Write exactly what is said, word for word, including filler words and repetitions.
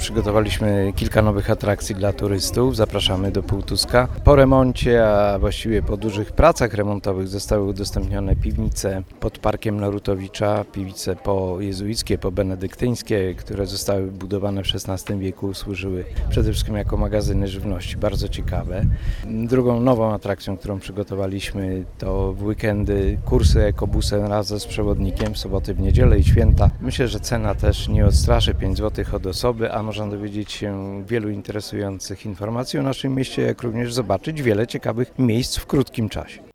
przygotowaliśmy kilka nowych atrakcji dla turystów. Zapraszamy do Półtuska. Po remoncie, a właściwie po dużych pracach remontowych zostały udostępnione piwnice pod Parkiem Narutowicza, piwnice po jezuickie, po benedyktyńskie, które zostały budowane w szesnastym wieku, służyły przede wszystkim jako magazyny żywności. Bardzo ciekawe. Drugą nową atrakcją, którą przygotowaliśmy, to w weekendy kursy ekobusem razem z przewodnikiem w soboty, w niedzielę i święta. Myślę, że cena też nie odstraszy, pięć złotych od osoby, a można dowiedzieć się wielu interesujących informacji o naszym mieście, jak również zobaczyć wiele ciekawych miejsc w krótkim czasie.